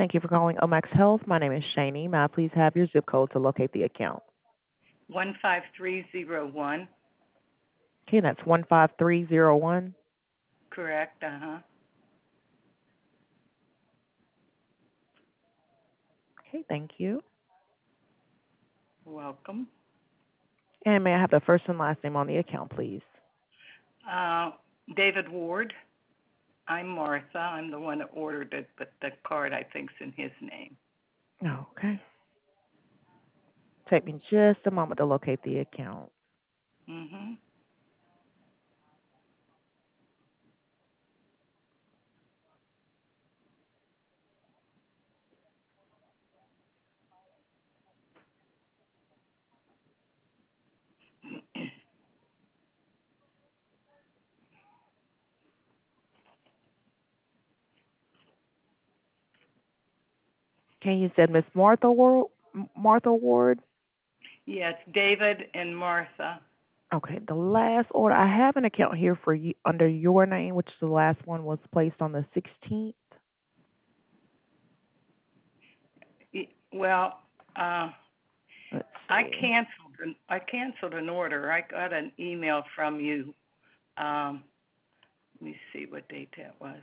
Thank you for calling Omax Health. My name is Shani. May I please have your zip code to locate the account? 15301. Okay, that's 15301. Correct. Uh-huh. Okay, thank you. Welcome. And may I have the first and last name on the account, please? Uh, David Ward. I'm Martha. I'm the one that ordered it, but the card I think's in his name. Okay. Take me just a moment to locate the account. Mhm. Okay, you said Miss Martha Ward? Martha Ward? Yes, David and Martha. Okay, the last order, I have an account here for you under your name, which the last one was placed on the 16th. Well, Let's I see. canceled an order. I got an email from you. Let me see what date that was.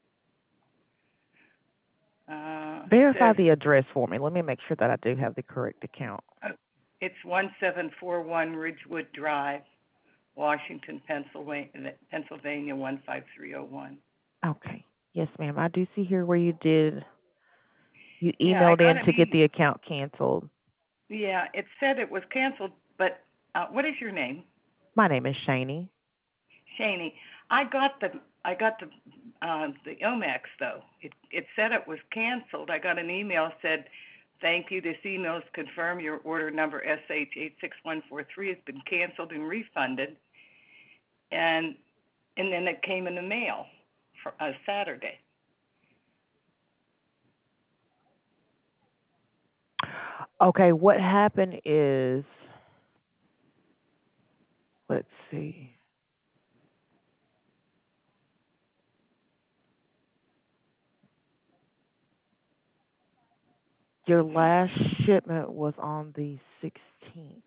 It Verify says the address for me. Let me make sure that I do have the correct account. it's 1741 Ridgewood Drive, Washington, Pennsylvania 15301. Okay. Yes, ma'am. I do see here where you Yeah, I emailed got in an to get email. the account canceled. Yeah, it said it was canceled, but what is your name? My name is Shani. Shaney. I got the Omax though. It said it was canceled. I got an email said, "Thank you. This email is confirm your order number SH86143 has been canceled and refunded." And then it came in the mail for Saturday. Okay, what happened is, let's see. Your last shipment was on the 16th.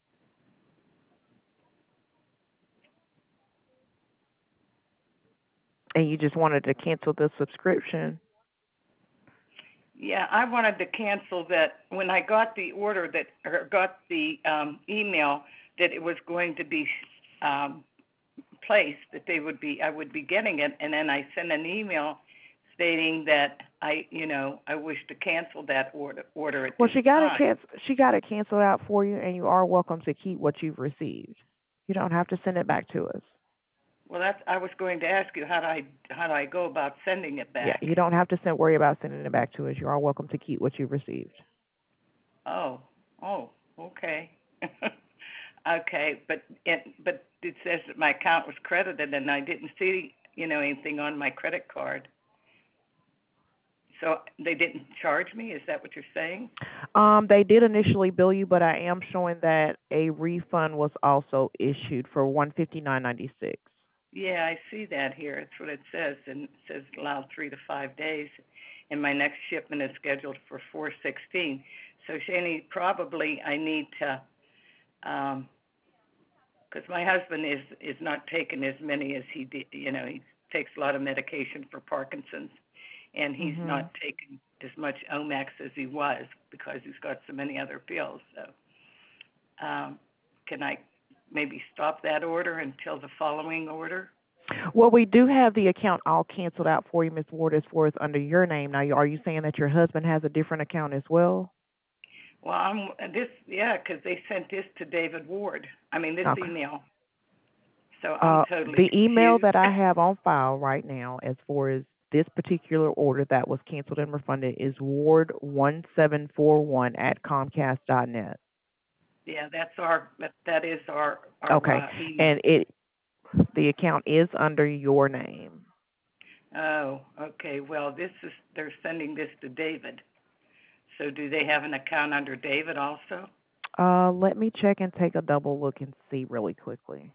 And you just wanted to cancel the subscription. Yeah, I wanted to cancel that when I got the order got the email that it was going to be um, placed, that I would be getting it, and then I sent an email stating that I wish to cancel that order at Well, this time. she got it canceled out for you, and you are welcome to keep what you've received. You don't have to send it back to us. Well, I was going to ask you how do I go about sending it Yeah, back? you don't have to worry about sending it back to us. You are welcome to keep what you've received. Oh, okay. Okay, but it says that my account was credited, and I didn't see anything on my credit card. So they didn't charge me. Is that what you're saying? They did initially bill you, but I am showing that a refund was also issued for $159.96. Yeah, I see that here. That's what it says, and it says allowed 3 to 5 days, and my next shipment is scheduled for 4/16. So Shani, probably I need to, because my husband is not taking as many as he did. He takes a lot of medication for Parkinson's, and he's Mhm. not taking as much Omax as he was because he's got so many other pills. So, can I maybe stop that order until the following order? Well, we do have the account all canceled out for you, Miss Ward, as far as under your name. Now, are you saying that your husband has a different account as well? Well, because they sent this to David Ward. I mean, this Okay. email. So I'm totally The email confused. that I have on file right now, as far as this particular order that was canceled and refunded, is ward1741 at comcast.net. Yeah, that is our Okay. email. And the account is under your name. Oh, okay. Well, they're sending this to David. So do they have an account under David also? Let me check and take a double look and see really quickly.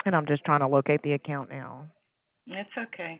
And I'm just trying to locate the account now. It's okay.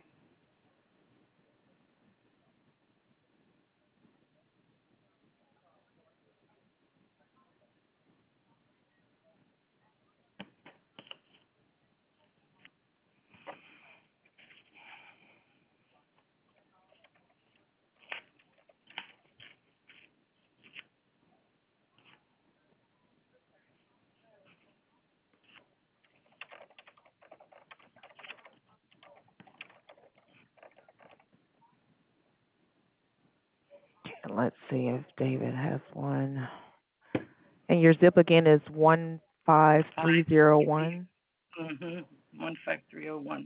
And let's see if David has one. And your zip again is 15301. 15301.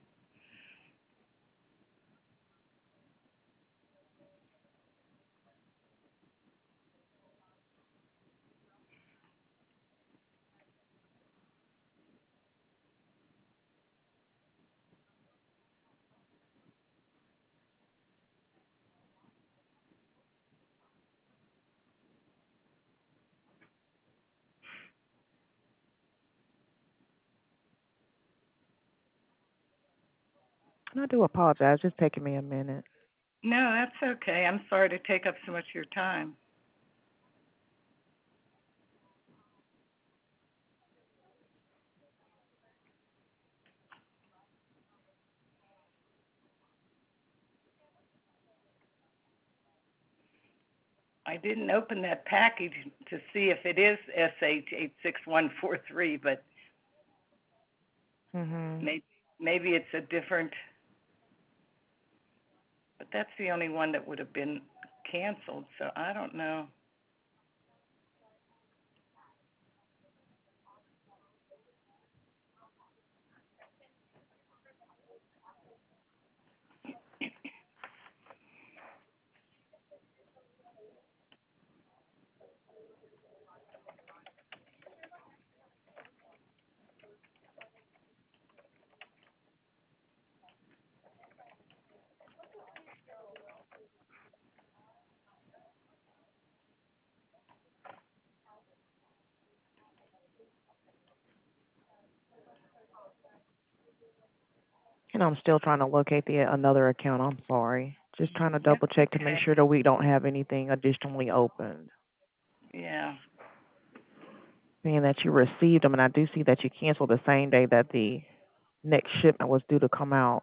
And I do apologize. It's taking me a minute. No, that's okay. I'm sorry to take up so much of your time. I didn't open that package to see if it is SH86143, but Mhm. maybe it's a different. But that's the only one that would have been canceled, so I don't know. And I'm still trying to locate the another account. I'm sorry. Just trying to It's double check to make okay. sure that we don't have anything additionally opened. Yeah. Seeing that you received them, and I do see that you canceled the same day that the next shipment was due to come out.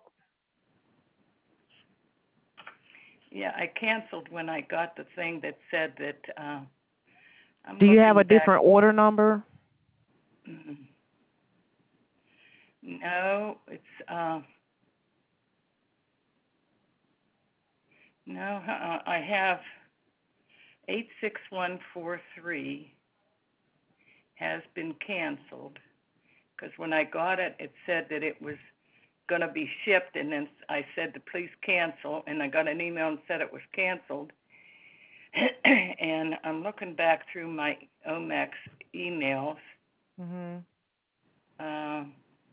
Yeah, I canceled when I got the thing that said that I'm Do you have a looking back. different order number? mm, No, it's no, I have 86143 has been canceled because when I got it, it said that it was going to be shipped, and then I said to please cancel, and I got an email and said it was canceled. And I'm looking back through my Omex emails. Mhm. Uh,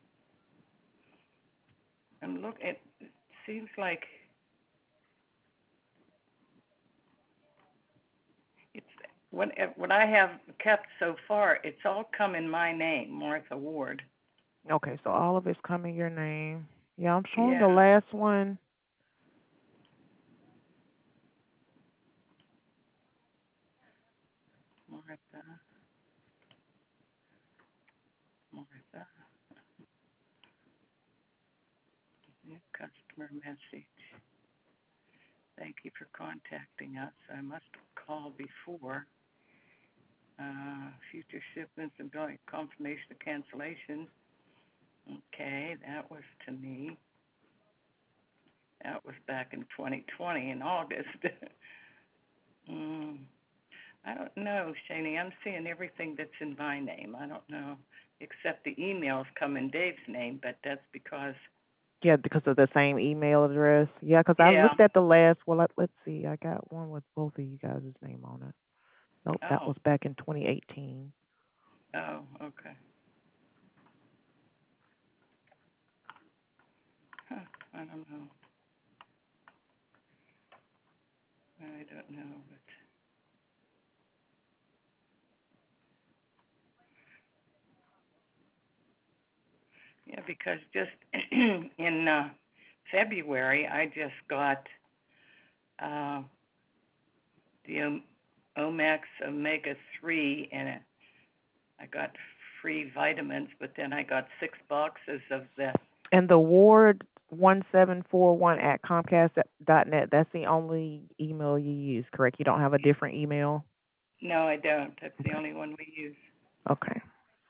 It seems like it's what I have kept so far. It's all come in my name, Martha Ward. Okay, so all of it's coming your name. Yeah, I'm showing Yeah, the last one. Martha, Martha. New customer message. Thank you for contacting us. I must have called before. Future shipments and billing confirmation of cancellation. Okay, that was to me. That was back in 2020 in August. mm, I don't know, Shani. I'm seeing everything that's in my name. I don't know, except the emails come in Dave's name, but that's because, Yeah, because of the same email address. Yeah, because I yeah. looked at the last. Well, let's see. I got one with both of you guys' name on it. Nope, that Oh, was back in 2018. oh, okay. Huh, I don't know. I don't know, but because just in February, I just got the Omax Omega 3, and I got free vitamins, but then I got 6 boxes of the. And the ward1741@comcast.net, that's the only email you use, correct? You don't have a different email? No, I don't. That's the only one we use. Okay.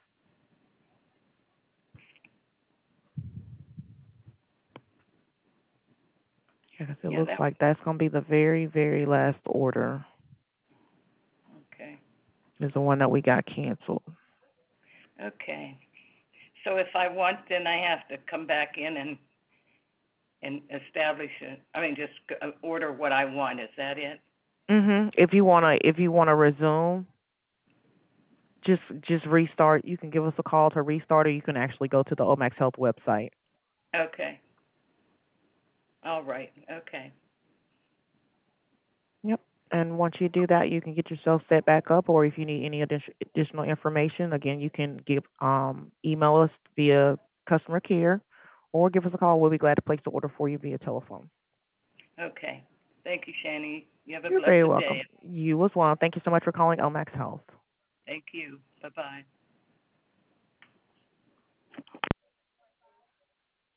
Because it looks like that's going to be the very, very last order. Okay. Is the one that we got canceled. Okay. So if I want, then I have to come back in and establish it. I mean, just order what I want. Is that it? If you wanna resume, just restart. You can give us a call to restart, or you can actually go to the Omax Health website. Okay. All right. Okay. Yep. And once you do that, you can get yourself set back up, or if you need any additional information, again, you can email us via customer care, or give us a call. We'll be glad to place the order for you via telephone. Okay. Thank you, Shani. You have a You're blessed very welcome. day. You as well. Thank you so much for calling Omax Health. Thank you. Bye-bye.